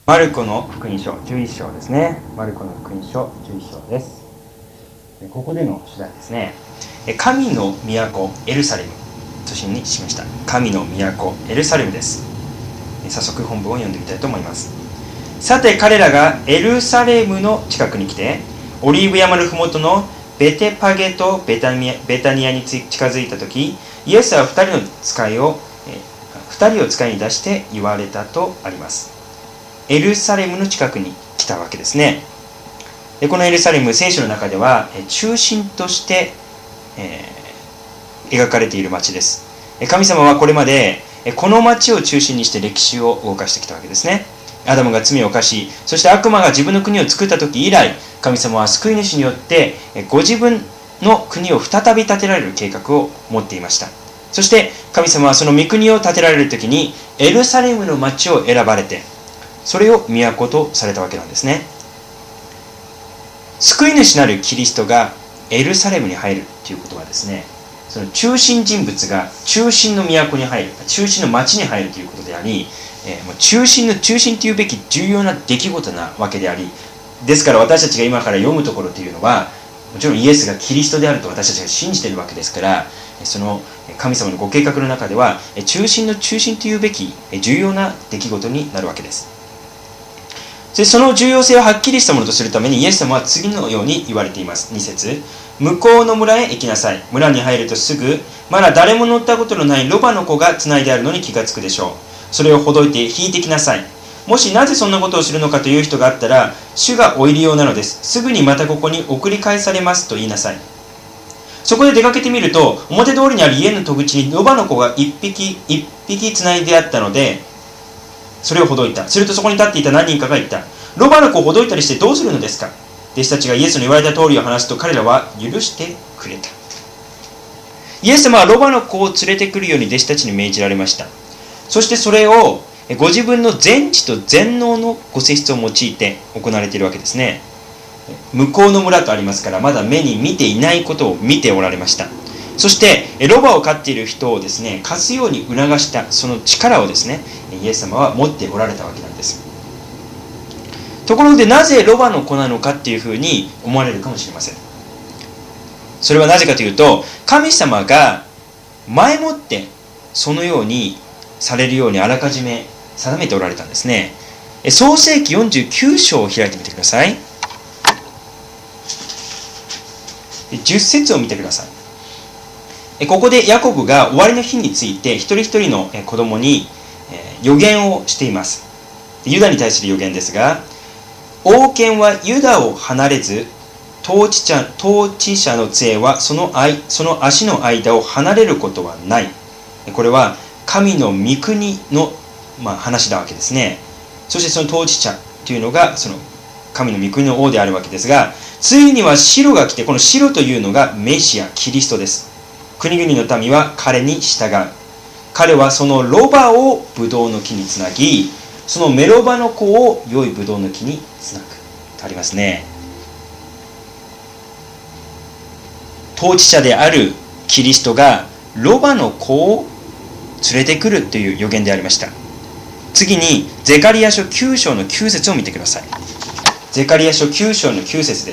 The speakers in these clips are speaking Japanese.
マルコの福音書11章ですね。マルコの福音書11章です。ここでの主題ですね。神の都エルサレムとしにしました。神の都エルサレムです。早速本文を読んでみたいと思います。さて彼らがエルサレムの近くに来て、オリーブ山のふもとのベテパゲとベタニアに近づいたとき、イエスは2人を使いに出して言われたとあります。エルサレムの近くに来たわけですね。このエルサレム、聖書の中では中心として、描かれている町です。神様はこれまでこの町を中心にして歴史を動かしてきたわけですね。アダムが罪を犯し、そして悪魔が自分の国を作った時以来、神様は救い主によってご自分の国を再び建てられる計画を持っていました。そして神様はその御国を建てられる時にエルサレムの町を選ばれて、それを都とされたわけなんですね。救い主なるキリストがエルサレムに入るということはですね、その中心人物が中心の都に入る、中心の町に入るということであり、中心の中心というべき重要な出来事なわけであり、ですから私たちが今から読むところというのは、もちろんイエスがキリストであると私たちが信じているわけですから、その神様のご計画の中では中心の中心というべき重要な出来事になるわけです。その重要性をはっきりしたものとするためにイエス様は次のように言われています。2節、向こうの村へ行きなさい。村に入るとすぐ、まだ誰も乗ったことのないロバの子がつないであるのに気がつくでしょう。それをほどいて引いてきなさい。もしなぜそんなことをするのかという人があったら、主がお入り用なのです。すぐにまたここに送り返されますと言いなさい。そこで出かけてみると、表通りにある家の戸口にロバの子が一匹つないであったので、それをほどいた。するとそこに立っていた何人かが言った。ロバの子をほどいたりしてどうするのですか。弟子たちがイエスの言われた通りを話すと、彼らは許してくれた。イエス様はロバの子を連れてくるように弟子たちに命じられました。そしてそれをご自分の全知と全能のご性質を用いて行われているわけですね。向こうの村とありますから、まだ目に見ていないことを見ておられました。そしてロバを飼っている人をですね、貸すように促したその力をですね、イエス様は持っておられたわけなんです。ところでなぜロバの子なのかっていうふうに思われるかもしれません。それはなぜかというと、神様が前もってそのようにされるようにあらかじめ定めておられたんですね。創世記49章を開いてみてください。10節を見てください。ここでヤコブが終わりの日について一人一人の子供に予言をしています。ユダに対する予言ですが、王権はユダを離れず、統治者の杖はその足の間を離れることはない。これは神の御国の、話なわけですね。そしてその統治者というのがその神の御国の王であるわけですが、ついには白が来て、この白というのがメシア、キリストです。国々の民は彼に従う。彼はそのロバをブドウの木につなぎ、そのメロバの子を良いブドウの木につなぐとありますね。統治者であるキリストがロバの子を連れてくるという予言でありました。次にゼカリヤ書9章の9節を見てください。ゼカリヤ書9章の9節です。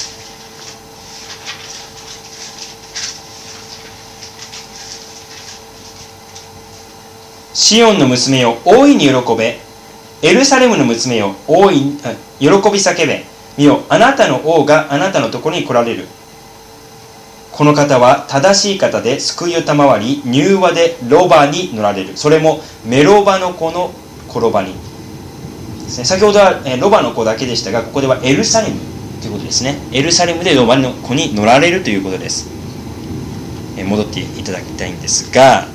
シオンの娘よ、大いに喜べ。エルサレムの娘よ、喜び叫べ。見よ、あなたの王があなたのところに来られる。この方は正しい方で救いを賜り、柔和でロバに乗られる。それもメロバの子の転ばにですね。先ほどはロバの子だけでしたが、ここではエルサレムということですね。エルサレムでロバの子に乗られるということです。戻っていただきたいんですが、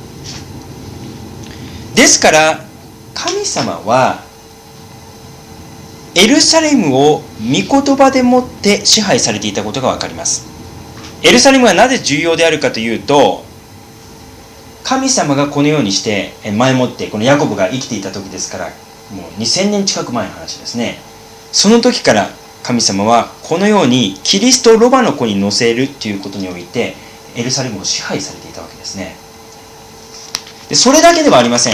ですから神様はエルサレムを御言葉でもって支配されていたことがわかります。エルサレムがなぜ重要であるかというと、神様がこのようにして前もってこのヤコブが生きていた時ですから、もう2000年近く前の話ですね。その時から神様はこのようにキリストをロバの子に乗せるということにおいてエルサレムを支配されていたわけですね。でそれだけではありません。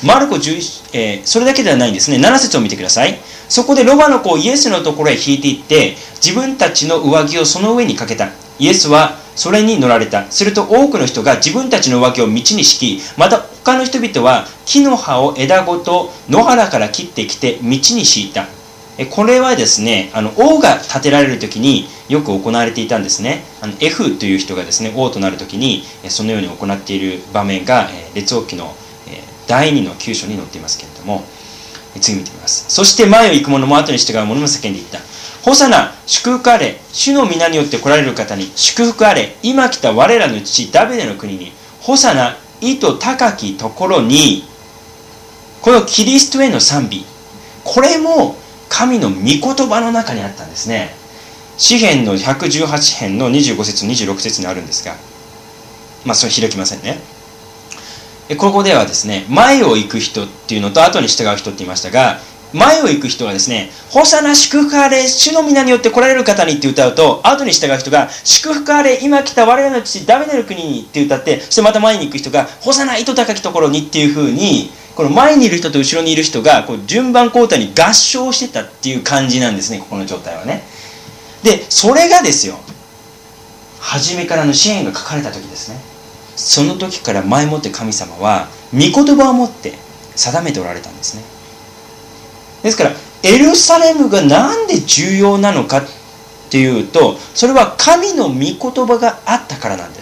マルコ11、それだけではないんですね。7節を見てください。そこでロバの子をイエスのところへ引いて行って、自分たちの上着をその上にかけた。イエスはそれに乗られた。すると多くの人が自分たちの上着を道に敷き、また他の人々は木の葉を枝ごと野原から切ってきて道に敷いた。これはですね、王が建てられる時によく行われていたんですね。エフという人がですね、王となる時にそのように行っている場面が列王記の第2の9章に載っていますけれども、次見てみます。そして前を行く者も後に従う者も叫んでいった。ホサナ、祝福あれ、主の皆によって来られる方に祝福あれ、今来た我らの父ダビデの国に、ホサナ、意図高きところに、このキリストへの賛美、これも神の御言葉の中にあったんですね。詩編の118編の25節26節にあるんですが、それ開きませんね。ここではですね、前を行く人っていうのと後に従う人って言いましたが、前を行く人がですね、ホサナ祝福あれ、主の皆によって来られる方にって歌うと、後に従う人が祝福あれ、今来た我らの父ダビデの国にって歌って、そしてまた前に行く人がホサナ、意図高きところにっていう風に、この前にいる人と後ろにいる人がこう順番交代に合唱してたっていう感じなんですね、ここの状態はね。で、それがですよ、初めからの詩篇が書かれた時ですね。その時から前もって神様は御言葉を持って定めておられたんですね。ですからエルサレムがなんで重要なのかっていうと、それは神の御言葉があったからなんです。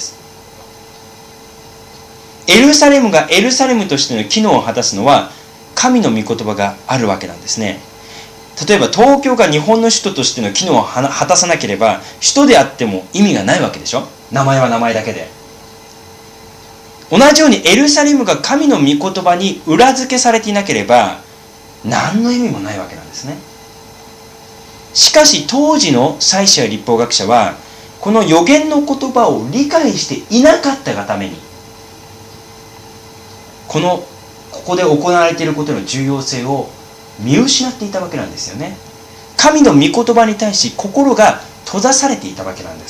エルサレムがエルサレムとしての機能を果たすのは神の御言葉があるわけなんですね。例えば東京が日本の首都としての機能を果たさなければ首都であっても意味がないわけでしょ。名前は名前だけで。同じようにエルサレムが神の御言葉に裏付けされていなければ何の意味もないわけなんですね。しかし当時の祭司や律法学者はこの預言の言葉を理解していなかったがためにここで行われていることの重要性を見失っていたわけなんですよね。神の御言葉に対し心が閉ざされていたわけなんです。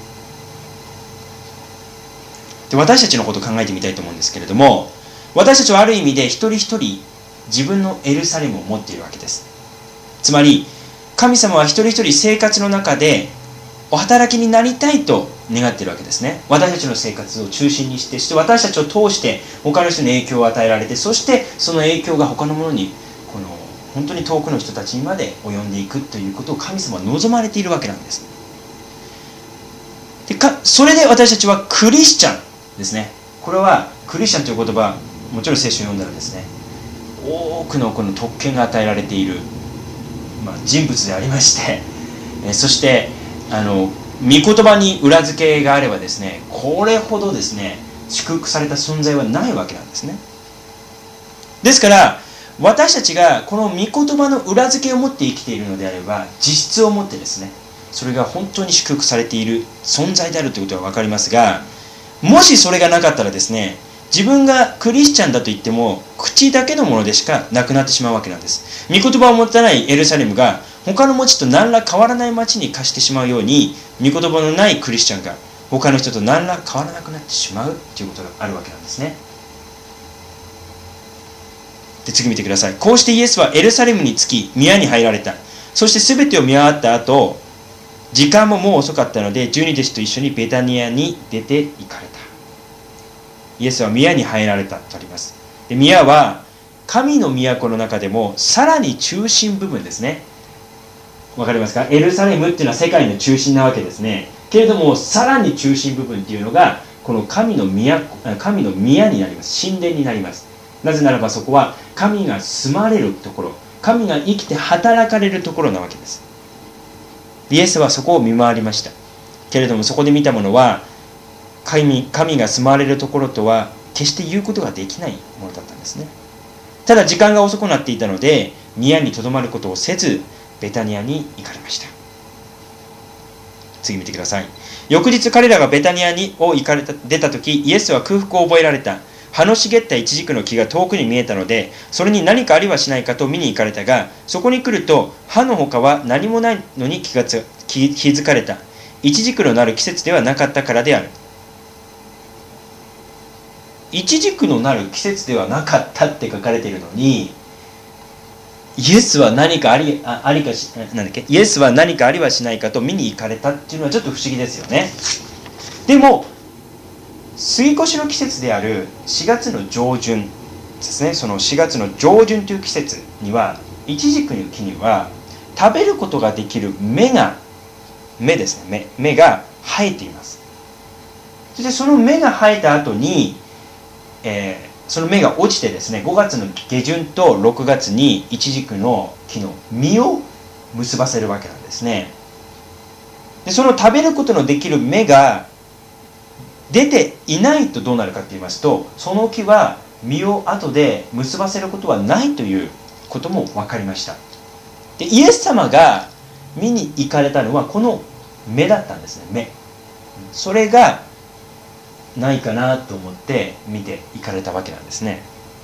で、私たちのことを考えてみたいと思うんですけれども、私たちはある意味で一人一人自分のエルサレムを持っているわけです。つまり神様は一人一人生活の中でお働きになりたいと願っているわけですね。私たちの生活を中心にして、そして私たちを通して他の人に影響を与えられて、そしてその影響が他のものに本当に遠くの人たちにまで及んでいくということを神様は望まれているわけなんです。でそれで私たちはクリスチャンですね。これはクリスチャンという言葉、もちろん聖書を読んだらですね、多くのこの特権が与えられている、人物でありまして、そして御言葉に裏付けがあればですね、これほどですね祝福された存在はないわけなんですね。ですから私たちがこの御言葉の裏付けを持って生きているのであれば、実質を持ってですね、それが本当に祝福されている存在であるということは分かりますが、もしそれがなかったらですね、自分がクリスチャンだと言っても口だけのものでしかなくなってしまうわけなんです。御言葉を持たないエルサレムが他の町と何ら変わらない町に化してしまうように、御言葉のないクリスチャンが他の人と何ら変わらなくなってしまうということがあるわけなんですね。で、次見てください。こうしてイエスはエルサレムに着き宮に入られた。そして全てを見終わった後、時間ももう遅かったので12弟子と一緒にベタニアに出て行かれた。イエスは宮に入られたとあります。で、宮は神の都の中でもさらに中心部分ですね。わかりますか？エルサレムっていうのは世界の中心なわけですね。けれどもさらに中心部分っていうのがこの神の宮になります。神殿になります。なぜならばそこは神が住まれるところ、神が生きて働かれるところなわけです。イエスはそこを見回りました。けれどもそこで見たものは神が住まわれるところとは決して言うことができないものだったんですね。ただ時間が遅くなっていたので宮にとどまることをせずベタニアに行かれました。次見てください。翌日彼らがベタニアに出た時、イエスは空腹を覚えられた。葉の茂ったイチジクの木が遠くに見えたので、それに何かありはしないかと見に行かれたが、そこに来ると葉の他は何もないのに気づかれた。イチジクのなる季節ではなかったからである。 一軸のなる季節ではなかったって書かれているのに、イエスは何かありかし、なんだっけ、イエスは何かありはしないかと見に行かれたっていうのはちょっと不思議ですよね。でも杉越の季節である4月の上旬ですね、その4月の上旬という季節には、イチジクの木には食べることができる芽ですね、芽が生えています。そしてその芽が生えた後に、その芽が落ちてですね、5月の下旬と6月にイチジクの木の実を結ばせるわけなんですね。でその食べることのできる芽が出ていないとどうなるかと言いますと、その木は実を後で結ばせることはないということも分かりました。でイエス様が見に行かれたのはこの芽だったんですね。芽、それがないかなと思って見て行かれたわけなんですね。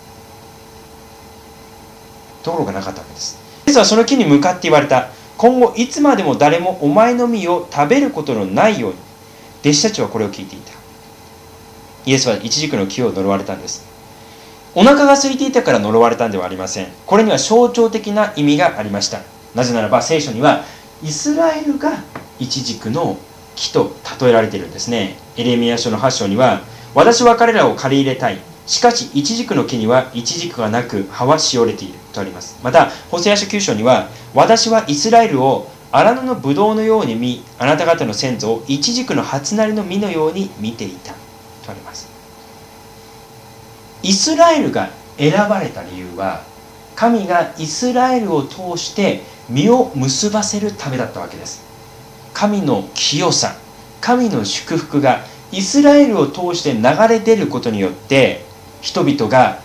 ところがなかったわけです。イエスはその木に向かって言われた。今後いつまでも誰もお前の実を食べることのないように。弟子たちはこれを聞いていた。イエスはイチジクの木を呪われたんです。お腹が空いていたから呪われたんではありません。これには象徴的な意味がありました。なぜならば聖書にはイスラエルがイチジクの木と例えられているんですね。エレミヤ書の8章には、私は彼らを借り入れたい。しかしイチジクの木にはイチジクがなく葉はしおれているとあります。またホセア書9章には、私はイスラエルを荒野のブドウのように見、あなた方の先祖をイチジクの初なりの実のように見ていたとあります。イスラエルが選ばれた理由は、神がイスラエルを通して実を結ばせるためだったわけです。神の清さ、神の祝福がイスラエルを通して流れ出ることによって、人々が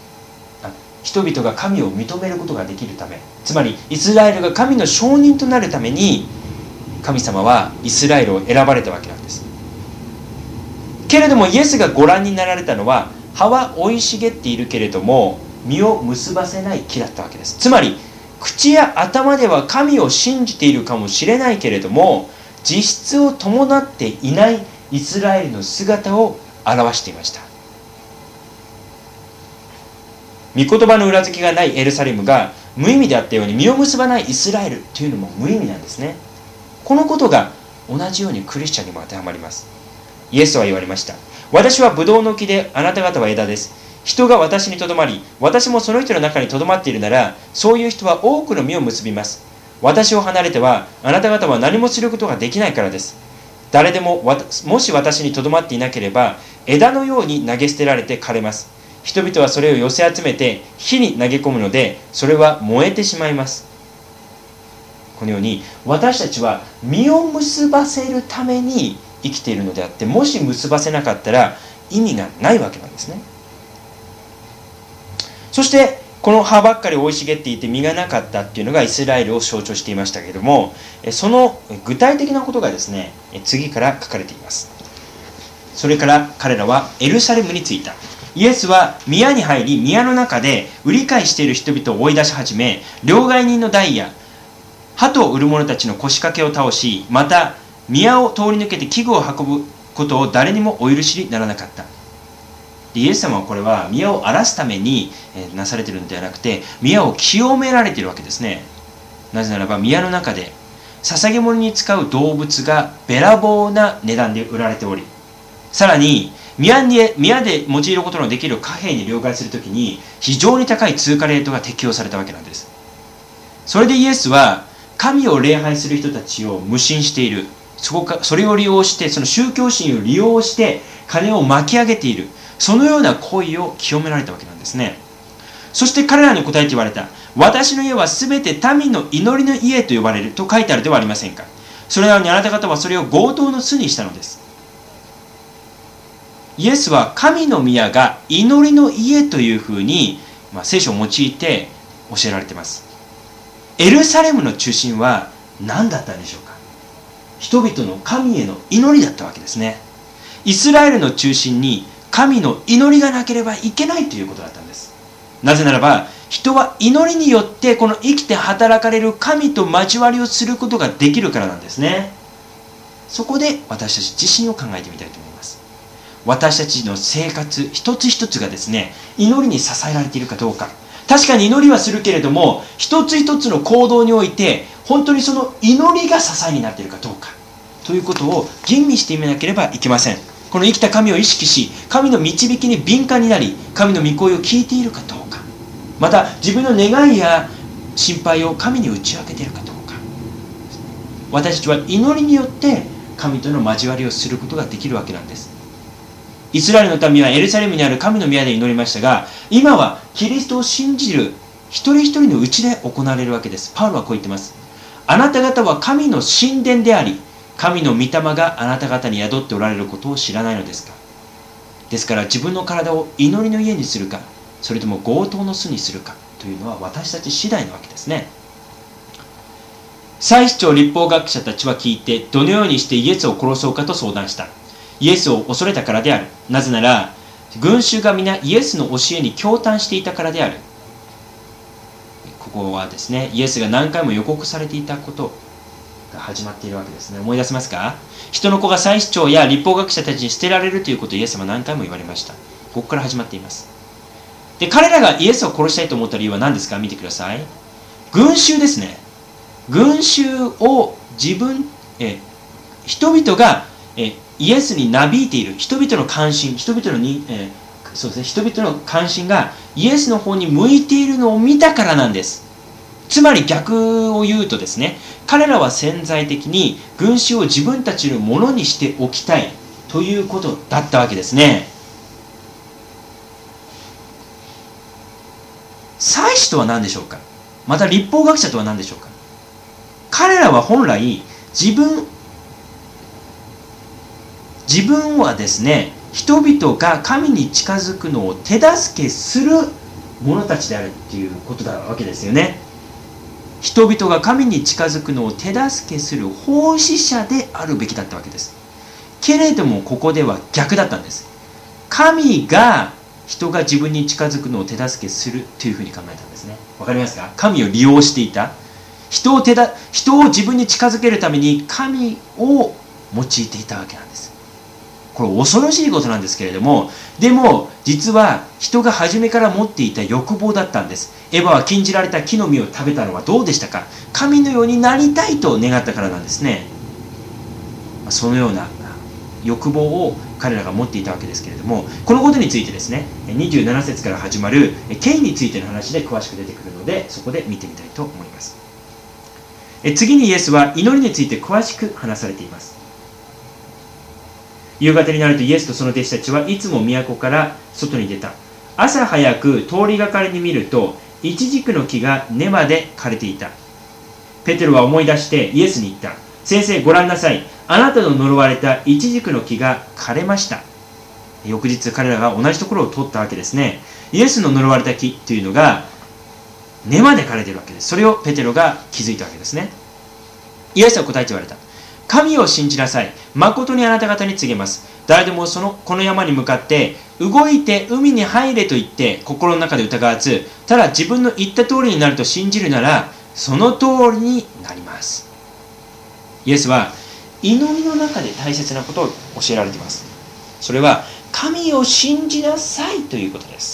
神を認めることができるため、つまりイスラエルが神の証人となるために、神様はイスラエルを選ばれたわけなんです。けれどもイエスがご覧になられたのは、葉は生い茂っているけれども実を結ばせない木だったわけです。つまり口や頭では神を信じているかもしれないけれども、実質を伴っていないイスラエルの姿を表していました。御言葉の裏付けがないエルサレムが無意味であったように、実を結ばないイスラエルというのも無意味なんですね。このことが同じようにクリスチャンにも当てはまります。イエスは言われました。私はブドウの木で、あなた方は枝です。人が私にとどまり、私もその人の中にとどまっているなら、そういう人は多くの実を結びます。私を離れては、あなた方は何もすることができないからです。誰でももし私にとどまっていなければ、枝のように投げ捨てられて枯れます。人々はそれを寄せ集めて火に投げ込むので、それは燃えてしまいます。このように私たちは実を結ばせるために生きているのであって、もし結ばせなかったら意味がないわけなんですね。そしてこの葉ばっかり生い茂っていて実がなかったっていうのがイスラエルを象徴していましたけれども、その具体的なことがですね、次から書かれています。それから彼らはエルサレムに着いた。イエスは宮に入り、宮の中で売り買いしている人々を追い出し始め、両替人の代や鳩を売る者たちの腰掛けを倒し、また宮を通り抜けて器具を運ぶことを誰にもお許しにならなかった。イエス様はこれは宮を荒らすためになされているのではなくて、宮を清められているわけですね。なぜならば宮の中で捧げ物に使う動物がべらぼうな値段で売られており、さらに宮で用いることのできる貨幣に両替するときに非常に高い通貨レートが適用されたわけなんです。それでイエスは神を礼拝する人たちを無心している、それを利用して、その宗教心を利用して金を巻き上げている、そのような行為を清められたわけなんですね。そして彼らに答えて言われた。私の家はすべて民の祈りの家と呼ばれると書いてあるではありませんか。それなのにあなた方はそれを強盗の巣にしたのです。イエスは神の宮が祈りの家というふうに、聖書を用いて教えられています。エルサレムの中心は何だったんでしょうか。人々の神への祈りだったわけですね。イスラエルの中心に神の祈りがなければいけないということだったんです。なぜならば人は祈りによってこの生きて働かれる神と交わりをすることができるからなんですね。そこで私たち自身を考えてみたいと思います。 私たちの生活一つ一つがですね、祈りに支えられているかどうか。確かに祈りはするけれども、一つ一つの行動において本当にその祈りが支えになっているかどうかということを吟味してみなければいけません。この生きた神を意識し、神の導きに敏感になり、神の御声を聞いているかどうか、また自分の願いや心配を神に打ち明けているかどうか。私たちは祈りによって神との交わりをすることができるわけなんです。イスラエルの民はエルサレムにある神の宮で祈りましたが、今はキリストを信じる一人一人のうちで行われるわけです。パウロはこう言ってます。あなた方は神の神殿であり、神の御霊があなた方に宿っておられることを知らないのですか。ですから自分の体を祈りの家にするか、それとも強盗の巣にするかというのは私たち次第なわけですね。祭司長立法学者たちは聞いて、どのようにしてイエスを殺そうかと相談した。イエスを恐れたからである。なぜなら群衆が皆イエスの教えに驚嘆していたからである。ここはですね、イエスが何回も予告されていたことが始まっているわけですね。思い出せますか。人の子が祭司長や立法学者たちに捨てられるということをイエス様は何回も言われました。ここから始まっています。で、彼らがイエスを殺したいと思った理由は何ですか。見てください。群衆ですね。群衆を人々がイエスになびいている、人々の関心、人々の関心がイエスの方に向いているのを見たからなんです。つまり逆を言うとですね、彼らは潜在的に群衆を自分たちのものにしておきたいということだったわけですね。祭司とは何でしょうか。また立法学者とは何でしょうか。彼らは本来自分はですね、人々が神に近づくのを手助けする者たちであるっていうことなわけですよね。人々が神に近づくのを手助けする奉仕者であるべきだったわけです。けれどもここでは逆だったんです。神が人が自分に近づくのを手助けするというふうに考えたんですね。わかりますか。神を利用していた。人を自分に近づけるために神を用いていたわけなんです。これ恐ろしいことなんですけれども、でも実は人が初めから持っていた欲望だったんです。エヴァは禁じられた木の実を食べたのはどうでしたか。神のようになりたいと願ったからなんですね。そのような欲望を彼らが持っていたわけですけれども、このことについてですね、27節から始まる権威についての話で詳しく出てくるので、そこで見てみたいと思います。次にイエスは祈りについて詳しく話されています。夕方になるとイエスとその弟子たちはいつも都から外に出た。朝早く通りがかりに見るとイチジクの木が根まで枯れていた。ペテロは思い出してイエスに言った。先生、ご覧なさい。あなたの呪われたイチジクの木が枯れました。翌日彼らが同じところを通ったわけですね。イエスの呪われた木というのが根まで枯れているわけです。それをペテロが気づいたわけですね。イエスは答えて言われた。神を信じなさい。誠にあなた方に告げます。誰でもこの山に向かって動いて海に入れと言って心の中で疑わず、ただ自分の言った通りになると信じるならその通りになります。イエスは祈りの中で大切なことを教えられています。それは神を信じなさいということです。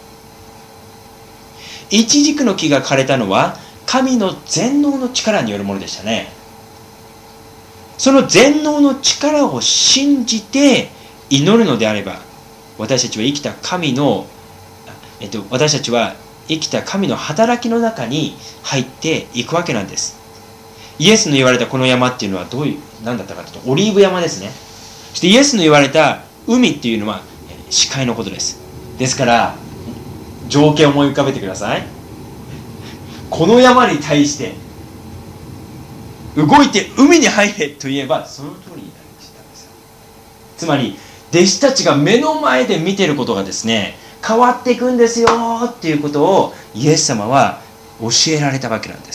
イチジクの木が枯れたのは神の全能の力によるものでしたね。その全能の力を信じて祈るのであれば、私たちは生きた神の働きの中に入っていくわけなんです。イエスの言われたこの山っていうのは何だったかというとオリーブ山ですね。そしてイエスの言われた海っていうのは視界のことです。ですから情景を思い浮かべてください。この山に対して動いて海に入れと言えばその通りになりましたんですよ。つまり弟子たちが目の前で見ていることがですね、変わっていくんですよっていうことをイエス様は教えられたわけなんです。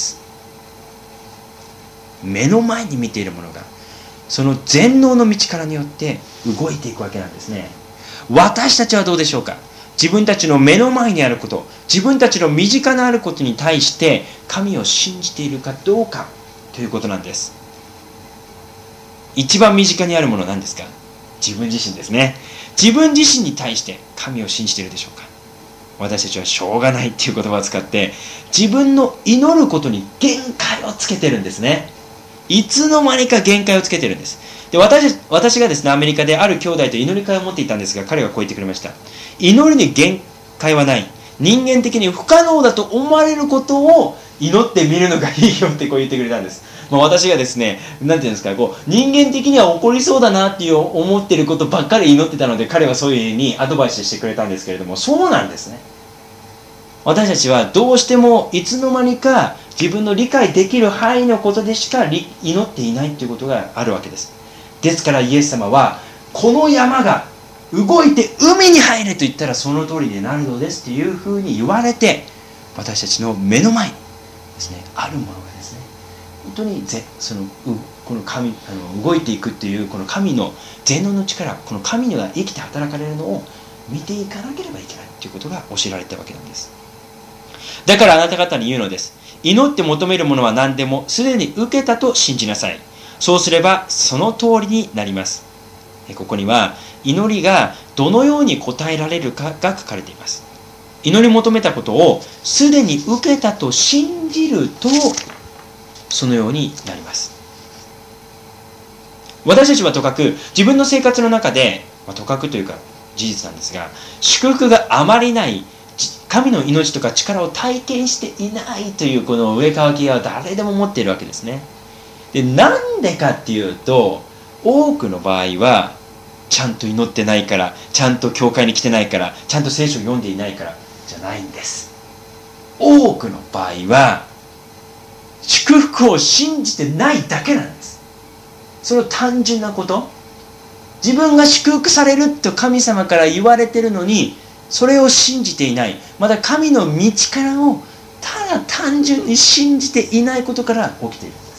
目の前に見ているものがその全能の道からによって動いていくわけなんですね。私たちはどうでしょうか。自分たちの目の前にあること、自分たちの身近なあることに対して神を信じているかどうかということなんです。一番身近にあるものは何ですか。 自分自身ですね。自分自身に対して神を信じているでしょうか。私たちはしょうがないっていう言葉を使って自分の祈ることに限界をつけてるんですね。いつの間にか限界をつけてるんです。で、私がですね、アメリカである兄弟と祈り会を持っていたんですが、彼がこう言ってくれました。祈りに限界はない。人間的に不可能だと思われることを祈ってみるのがいいよってこう言ってくれたんです。私がですね、なんていうんですか、人間的には起こりそうだなっていう思っていることばっかり祈ってたので、彼はそういうふうにアドバイスしてくれたんですけれども、そうなんですね。私たちはどうしてもいつの間にか自分の理解できる範囲のことでしか祈っていないということがあるわけです。ですからイエス様は、この山が動いて海に入れと言ったらその通りになるのですというふうに言われて、私たちの目の前にですね、あるものがですね、本当にこの神動いていくっていうこの神の全能の力、この神が生きて働かれるのを見ていかなければいけないということが教えられたわけなんです。だからあなた方に言うのです。祈って求めるものは何でもすでに受けたと信じなさい。そうすればその通りになります。ここには祈りがどのように応えられるかが書かれています。祈り求めたことをすでに受けたと信じるとそのようになります。私たちはとかく自分の生活の中で、とかくというか事実なんですが、祝福があまりない神の命とか力を体験していないというこの上かわきは誰でも持っているわけですね。で、なんでかっていうと、多くの場合はちゃんと祈ってないから、ちゃんと教会に来てないから、ちゃんと聖書を読んでいないからじゃないんです。多くの場合は祝福を信じてないだけなんです。その単純なこと、自分が祝福されると神様から言われているのに、それを信じていない、また神の道からをただ単純に信じていないことから起きているんです。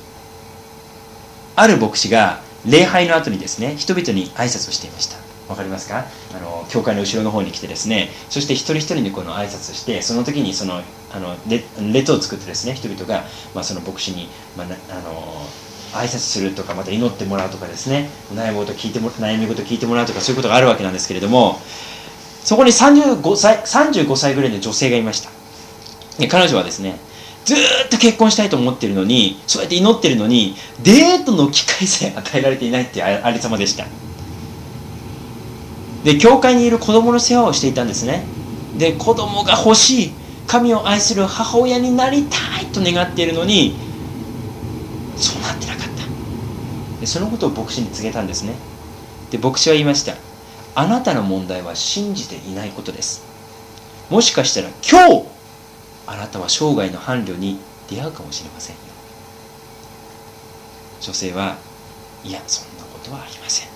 ある牧師が礼拝の後にですね、人々に挨拶をしていました。わかりますか？教会の後ろの方に来てですね、そして一人一人にこの挨拶して、その時に列を作ってですね、人々が、その牧師に、挨拶するとか、また祈ってもらうとかですね、悩み事聞いてもらうとか、そういうことがあるわけなんですけれども、そこに35歳ぐらいの女性がいました。で、彼女はですね、ずーっと結婚したいと思っているのに、そうやって祈っているのに、デートの機会さえ与えられていないっていうありさまでした。で、教会にいる子供の世話をしていたんですね。で、子供が欲しい、神を愛する母親になりたいと願っているのに、そうなってなかった。で、そのことを牧師に告げたんですね。で、牧師は言いました。あなたの問題は信じていないことです。もしかしたら今日あなたは生涯の伴侶に出会うかもしれませんよ。女性は、いや、そんなことはありません。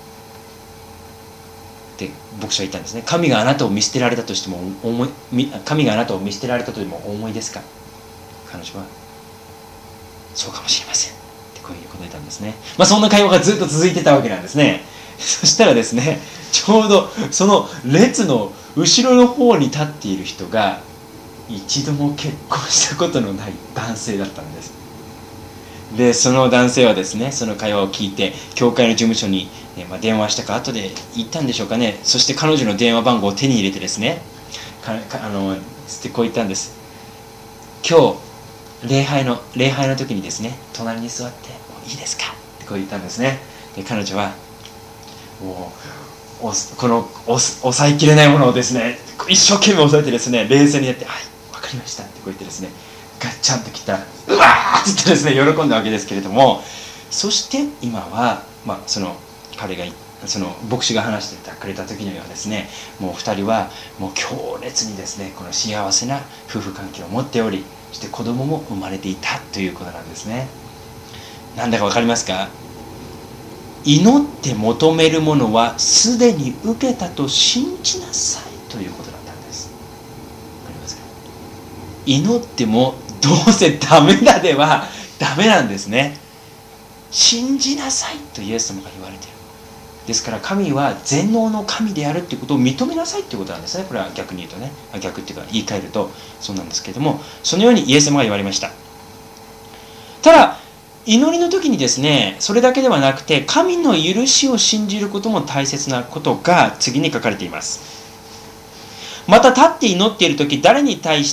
で、牧師は言ったんですね。神があなたを見捨てられたとしても神があなたを見捨てられたとでもお思いですか？彼女は、そうかもしれませんってこういうことを言ったんですね。そんな会話がずっと続いてたわけなんですね。そしたらですね、ちょうどその列の後ろの方に立っている人が一度も結婚したことのない男性だったんです。で、その男性はですね、その会話を聞いて教会の事務所に、電話したか後で言ったんでしょうかね。そして彼女の電話番号を手に入れてですね、こう言ったんです。今日礼拝の時にですね、隣に座っていいですかってこう言ったんですね。で、彼女はもうこの抑えきれないものをですね、一生懸命抑えてですね、冷静にやって、はい、わかりましたってこう言ってですね、ガッチャンときたら、うわーって言ってですね、喜んだわけですけれども、そして今は、その牧師が話してくれた時にはですね、もう2人はもう強烈にですね、この幸せな夫婦関係を持っており、そして子供も生まれていたということなんですね。なんだかわかりますか？祈って求めるものはすでに受けたと信じなさいということだったんです。わかりますか？祈ってもどうせダメだではダメなんですね。信じなさいとイエス様が言われている。ですから神は全能の神であるということを認めなさいということなんですね。これは逆に言うとね、逆っていうか言い換えるとそうなんですけれども、そのようにイエス様が言われました。ただ祈りの時にですね、それだけではなくて、神の許しを信じることも大切なことが次に書かれています。また立って祈っている時、誰かに対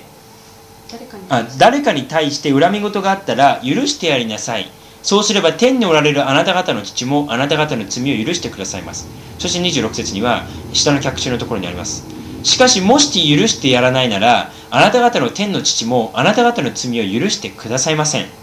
して恨み事があったら許してやりなさい。そうすれば天におられるあなた方の父もあなた方の罪を許してくださいます。そして26節には下の脚注のところにあります。しかしもし許してやらないなら、あなた方の天の父もあなた方の罪を許してくださいません。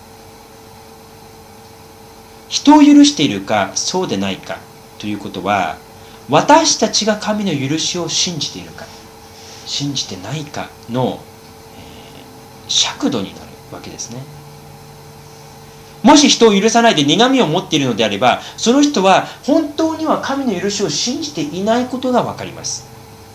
人を許しているかそうでないかということは、私たちが神の許しを信じているか信じてないかの、尺度になるわけですね。もし人を許さないで苦みを持っているのであれば、その人は本当には神の許しを信じていないことが分かります。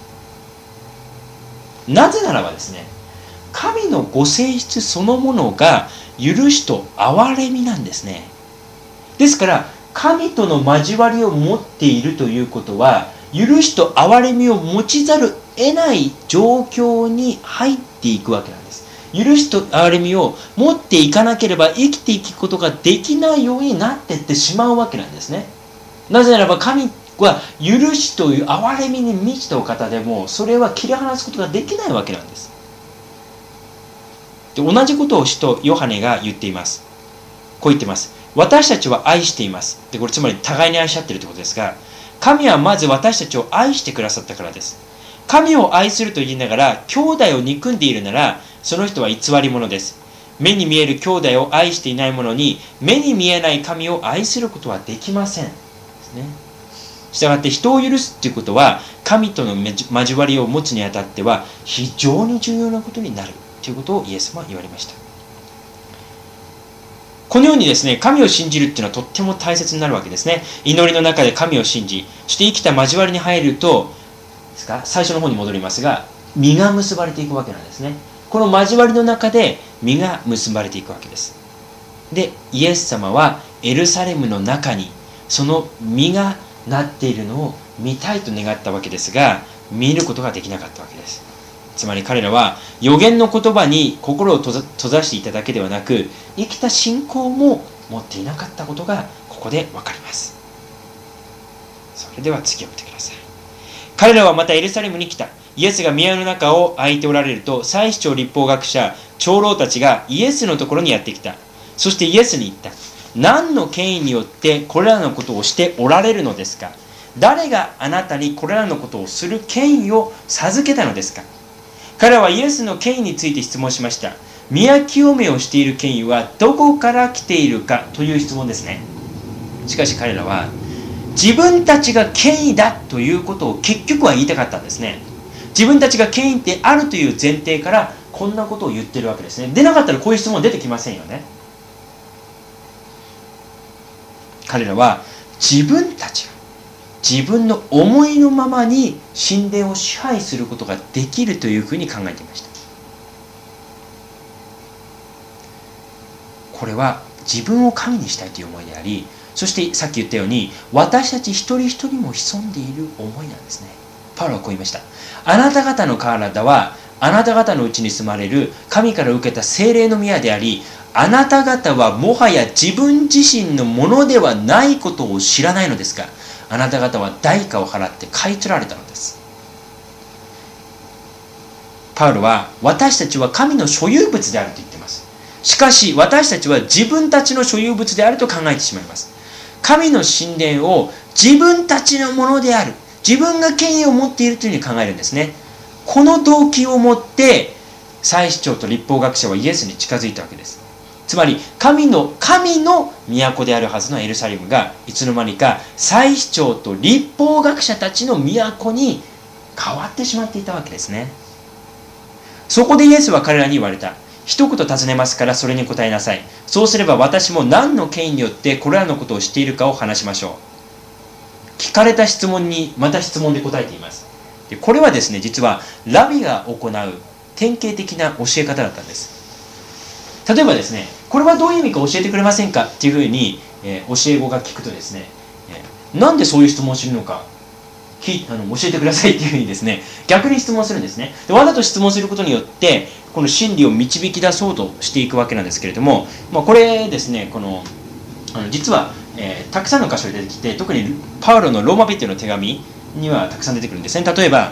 なぜならばですね、神のご性質そのものが許しと憐れみなんですね。ですから神との交わりを持っているということは、許しと憐れみを持ちざる得ない状況に入っていくわけなんです。許しと憐れみを持っていかなければ生きていくことができないようになっていってしまうわけなんですね。なぜならば神は許しという憐れみに満ちたお方でも、それは切り離すことができないわけなんです。で、同じことを使徒ヨハネが言っています。こう言っています。私たちは愛しています。で、これつまり互いに愛し合っているということですが、神はまず私たちを愛してくださったからです。神を愛すると言いながら兄弟を憎んでいるなら、その人は偽り者です。目に見える兄弟を愛していない者に、目に見えない神を愛することはできません。ですね。したがって人を許すということは、神との交わりを持つにあたっては非常に重要なことになるということをイエス様は言われました。このようにですね、神を信じるっていうのはとっても大切になるわけですね。祈りの中で神を信じ、そして生きた交わりに入ると、最初の方に戻りますが、実が結ばれていくわけなんですね。この交わりの中で実が結ばれていくわけです。で、イエス様はエルサレムの中にその実がなっているのを見たいと願ったわけですが、見ることができなかったわけです。つまり彼らは預言の言葉に心を閉ざしていただけではなく、生きた信仰も持っていなかったことがここでわかります。それでは次を見てください。彼らはまたエルサレムに来た。イエスが宮の中を空いておられると、祭司長、律法学者、長老たちがイエスのところにやってきた。そしてイエスに言った。何の権威によってこれらのことをしておられるのですか？誰があなたにこれらのことをする権威を授けたのですか？彼らはイエスの権威について質問しました。宮清めをしている権威はどこから来ているかという質問ですね。しかし彼らは自分たちが権威だということを結局は言いたかったんですね。自分たちが権威であるという前提からこんなことを言ってるわけですね。でなかったらこういう質問出てきませんよね。彼らは自分たちが自分の思いのままに神殿を支配することができるというふうに考えていました。これは自分を神にしたいという思いであり、そしてさっき言ったように私たち一人一人も潜んでいる思いなんですね。パウロはこう言いました。あなた方の体はあなた方のうちに住まれる神から受けた聖霊の宮であり、あなた方はもはや自分自身のものではないことを知らないのですが、あなた方は代価を払って買い取られたのです。パウロは私たちは神の所有物であると言っています。しかし私たちは自分たちの所有物であると考えてしまいます。神の神殿を自分たちのものである、自分が権威を持っているというふうに考えるんですね。この動機を持って祭司長と律法学者はイエスに近づいたわけです。つまり神の都であるはずのエルサレムがいつの間にか祭司長と律法学者たちの都に変わってしまっていたわけですね。そこでイエスは彼らに言われた。一言尋ねますからそれに答えなさい。そうすれば私も何の権威によってこれらのことをしているかを話しましょう。聞かれた質問にまた質問で答えています。でこれはですね、実はラビが行う典型的な教え方だったんです。例えばですね、これはどういう意味か教えてくれませんかっていうふうに、教え子が聞くとですね、なんでそういう質問をするのか教えてくださいっていうふうにですね、逆に質問するんですね。で、わざと質問することによってこの真理を導き出そうとしていくわけなんですけれども、これですね、実は、たくさんの箇所で出てきて、特にパウロのローマ人への手紙にはたくさん出てくるんですね。例えば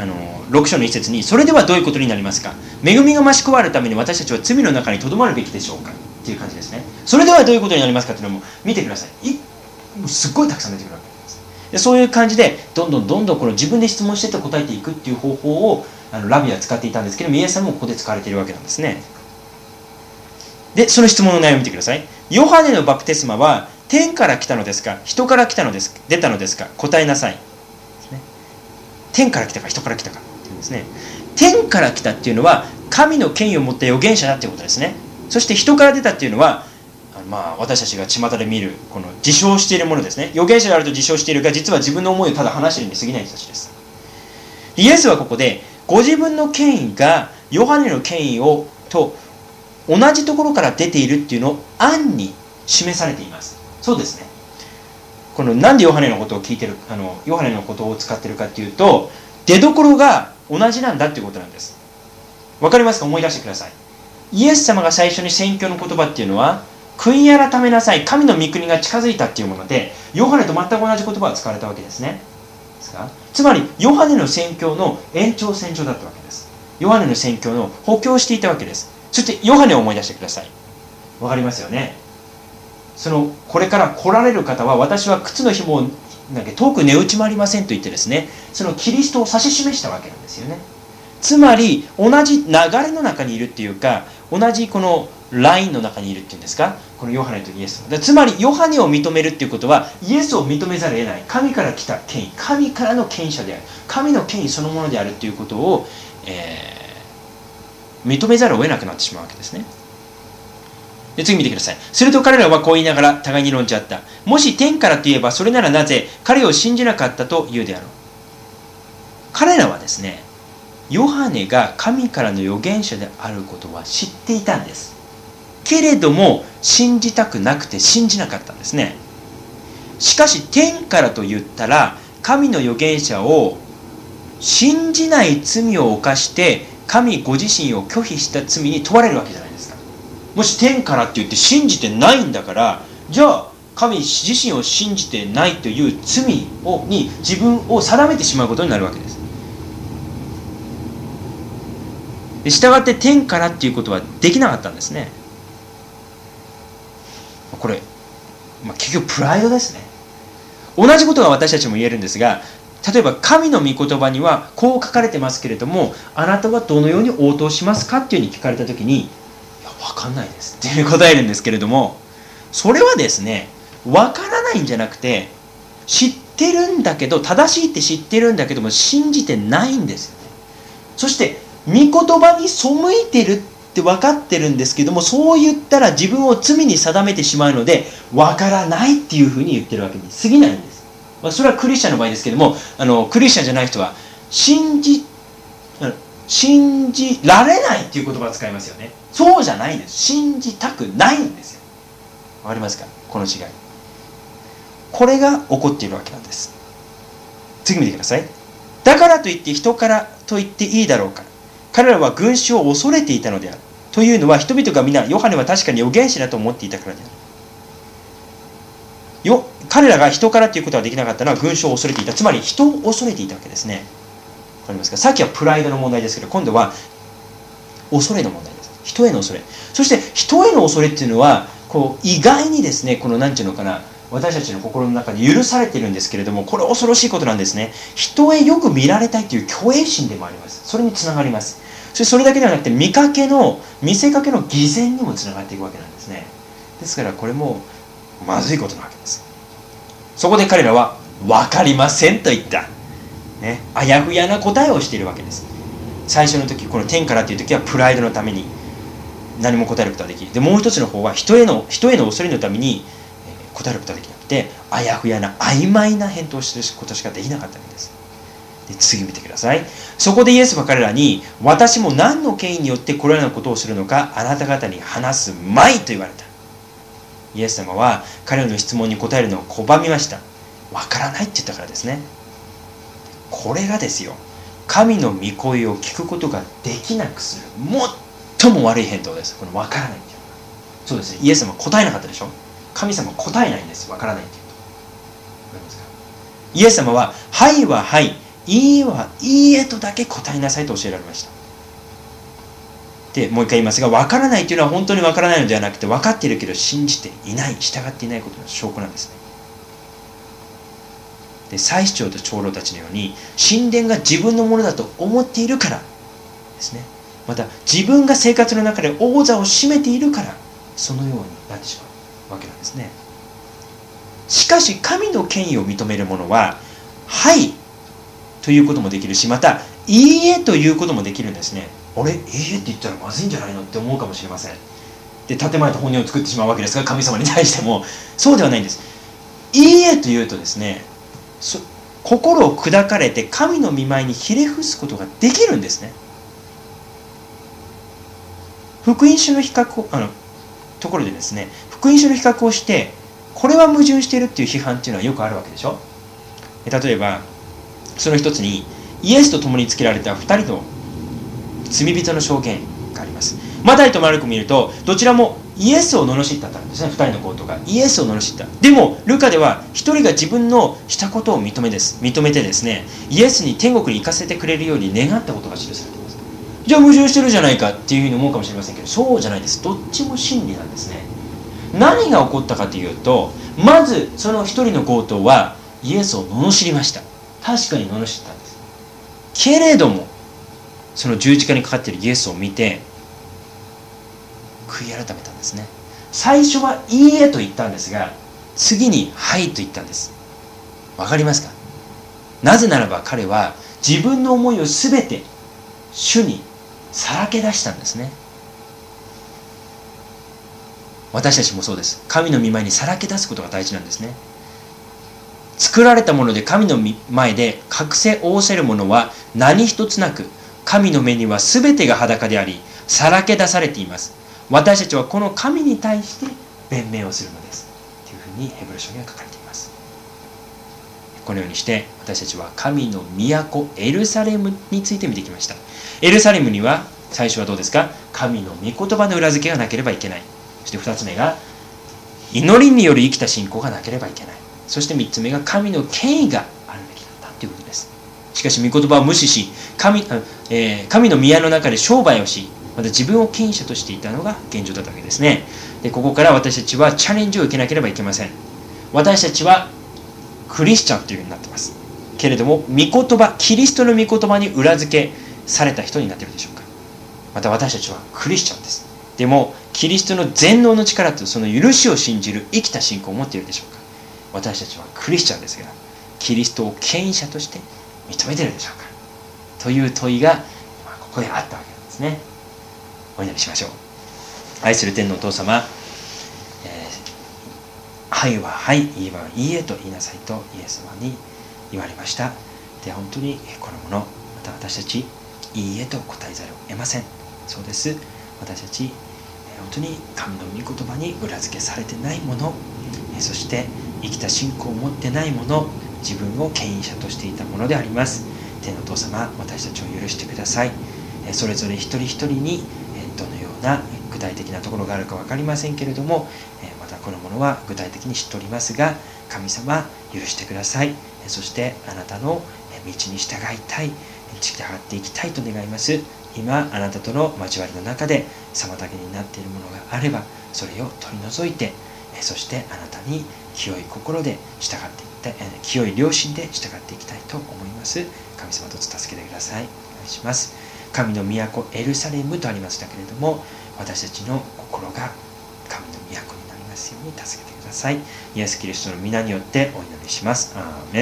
6章の一節に、それではどういうことになりますか、恵みが増し加わるために私たちは罪の中にとどまるべきでしょうかっていう感じですね。それではどういうことになりますかっていうのも見てください。もうすっごいたくさん出てくるわけです。で、そういう感じでどんどんこの自分で質問してって答えていくっていう方法をラビは使っていたんですけども、イエス様もここで使われているわけなんですね。で、その質問の内容を見てください。ヨハネのバプテスマは天から来たのですか、人から来たのですか、出たのですか、答えなさい。天から来たか人から来たかっていうんですね。天から来たっていうのは神の権威を持った預言者だっていうことですね。そして人から出たっていうのは私たちが巷で見るこの自称しているものですね。預言者であると自称しているが、実は自分の思いをただ話しているに過ぎない人たちです。イエスはここでご自分の権威がヨハネの権威と同じところから出ているっていうのを暗に示されています。そうですね。このなんでヨハネのことを聞いてる、ヨハネのことを使ってるかっていうと、出どころが同じなんだっていうことなんです。わかりますか？思い出してください。イエス様が最初に宣教の言葉っていうのは、悔い改めなさい、神の御国が近づいたっていうもので、ヨハネと全く同じ言葉が使われたわけですね。つまりヨハネの宣教の延長線上だったわけです。ヨハネの宣教の補強していたわけです。そしてヨハネを思い出してください。わかりますよね。これから来られる方は、私は靴の紐を遠く値打ちもありませんと言ってですね、そのキリストを指し示したわけなんですよね。つまり同じ流れの中にいるっていうか、同じこのラインの中にいるっていうんですか、このヨハネとイエス。つまりヨハネを認めるっていうことは、イエスを認めざるを得ない、神から来た権威、神からの権威者である、神の権威そのものであるっていうことを、認めざるを得なくなってしまうわけですね。で、次見てください。すると彼らはこう言いながら互いに論じ合った。もし天からと言えば、それならなぜ彼を信じなかったと言うであろう。彼らはですね、ヨハネが神からの預言者であることは知っていたんです。けれども信じたくなくて信じなかったんですね。しかし天からと言ったら、神の預言者を信じない罪を犯して神ご自身を拒否した罪に問われるわけじゃないですか。もし天からって言って信じてないんだから、じゃあ神自身を信じてないという罪に自分を定めてしまうことになるわけです。したがって天からっていうことはできなかったんですね。これ、結局プライドですね。同じことが私たちも言えるんですが、例えば神の御言葉にはこう書かれてますけれども、あなたはどのように応答しますかっていうふうに聞かれたときに、いや分かんないですっていう答えるんですけれども、それはですね、分からないんじゃなくて、知ってるんだけど、正しいって知ってるんだけども信じてないんですよね。そして御言葉に背いてるって分かってるんですけども、そう言ったら自分を罪に定めてしまうので分からないっていうふうに言ってるわけに過ぎないんです。それはクリスチャンの場合ですけども、クリスチャンじゃない人は信じられないっていう言葉を使いますよね。そうじゃないんです。信じたくないんですよ。わかりますか、この違い。これが起こっているわけなんです。次見てください。だからといって人からと言っていいだろうか。彼らは群衆を恐れていたのである。というのは人々が皆ヨハネは確かに預言者だと思っていたからである。彼らが人からということはできなかったのは群衆を恐れていた。つまり人を恐れていたわけですね。わかりますか。さっきはプライドの問題ですけど、今度は恐れの問題です。人への恐れ。そして人への恐れっていうのは意外にですね、なんていうのかな、私たちの心の中で許されているんですけれども、これ恐ろしいことなんですね。人へよく見られたいという虚栄心でもあります。それにつながります。それだけではなくて見せかけの偽善にもつながっていくわけなんですね。ですからこれもまずいことなわけです。そこで彼らは分かりませんと言った、あやふやな答えをしているわけです。最初の時、この天からという時はプライドのために何も答えることができる。で、もう一つの方は人への恐れのために答えることができなくて、あやふやな曖昧な返答をすることしかできなかったわけです。で、次見てください。そこでイエスは彼らに、私も何の権威によってこれらのことをするのかあなた方に話すまいと言われた。イエス様は彼らの質問に答えるのを拒みました。わからないって言ったからですね。 これがですよ、神の御声を聞くことができなくする最も悪い返答です。この分からないっていうのは。そうですね、イエス様は答えなかったでしょ。神様は答えないんです。分からないっていうと。分かりますか。イエス様ははいははい、いいえはいいえとだけ答えなさいと教えられました。でもう一回言いますが、分からないというのは本当に分からないのではなくて、分かっているけど信じていない、従っていないことの証拠なんですね。で祭司長と長老たちのように神殿が自分のものだと思っているからですね、また自分が生活の中で王座を占めているからそのようになってしまうわけなんですね。しかし神の権威を認める者ははいということもできるし、またいいえということもできるんですね。あれ、いいえって言ったらまずいんじゃないのって思うかもしれません。で建前と本音を作ってしまうわけですが、神様に対してもそうではないんです。いいえというとですね、心を砕かれて神の御前にひれ伏すことができるんですね。福音書の比較をところでですね、福音書の比較をしてこれは矛盾しているっていう批判っていうのはよくあるわけでしょ。例えばその一つにイエスと共につけられた2人の罪人の証言があります。マタイとマルコを見るとどちらもイエスを罵ったとあるんですね。2人の強盗がイエスを罵った。でもルカでは1人が自分のしたことを認めてですね、イエスに天国に行かせてくれるように願ったことが記されています。じゃあ矛盾してるじゃないかっていうふうに思うかもしれませんけど、そうじゃないです。どっちも真理なんですね。何が起こったかというと、まずその1人の強盗はイエスを罵りました。確かに罵ったんです。けれどもその十字架にかかっているイエスを見て悔い改めたんですね。最初はいいえと言ったんですが、次にはいと言ったんです。わかりますか。なぜならば彼は自分の思いをすべて主にさらけ出したんですね。私たちもそうです。神の御前にさらけ出すことが大事なんですね。作られたもので神の前で隠せ仰せるものは何一つなく、神の目には全てが裸でありさらけ出されています。私たちはこの神に対して弁明をするのですというふうにヘブル書には書かれています。このようにして私たちは神の都エルサレムについて見てきました。エルサレムには最初はどうですか。神の御言葉の裏付けがなければいけない。そして2つ目が祈りによる生きた信仰がなければいけない。そして3つ目が神の権威があるべきだったということです。しかし御言葉を無視し神の宮の中で商売をし、また自分を権威者としていたのが現状だったわけですね。でここから私たちはチャレンジを受けなければいけません。私たちはクリスチャンというふうになっていますけれども、御言葉キリストの御言葉に裏付けされた人になっているでしょうか。また私たちはクリスチャンです。でもキリストの全能の力とその許しを信じる生きた信仰を持っているでしょうか。私たちはクリスチャンですが、キリストを権威者として認めているでしょうかという問いがここであったわけなんですね。お祈りしましょう。愛する天のお父様、はいははい、いいはいいえと言いなさいとイエス様に言われました。で本当にこのもの、また私たちいいえと答えざるを得ません。そうです。私たち本当に神の御言葉に裏付けされてないもの、そして生きた信仰を持ってないもの、自分を権威者としていたものであります。天のお父様、私たちを許してください。それぞれ一人一人にどのような具体的なところがあるか分かりませんけれども、またこのものは具体的に知っておりますが、神様許してください。そしてあなたの道に従いたい、従っていきたいと願います。今あなたとの交わりの中で妨げになっているものがあればそれを取り除いて、そしてあなたに清い心で従っていって清い良心で従っていきたいと思います。神様と助けてください。お願いします。神の都エルサレムとありましたけれども、私たちの心が神の都になりますように助けてください。イエス・キリストの皆によってお祈りします。アーメン。